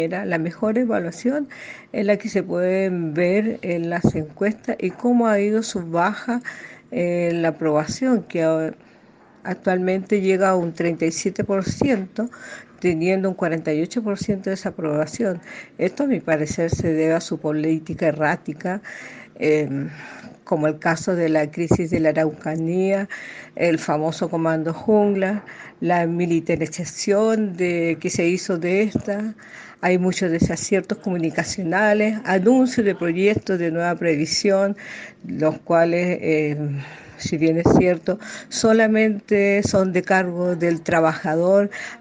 La mejor evaluación es la que se pueden ver en las encuestas y cómo ha ido su baja en la aprobación, que actualmente llega a un 37%, teniendo un 48% de desaprobación. Esto, a mi parecer, se debe a su política errática, eh, como el caso de la crisis de la Araucanía, el famoso Comando Jungla, la militarización que se hizo de esta. Hay muchos desaciertos comunicacionales, anuncios de proyectos de nueva previsión, los cuales, si bien es cierto, solamente son de cargo del trabajador.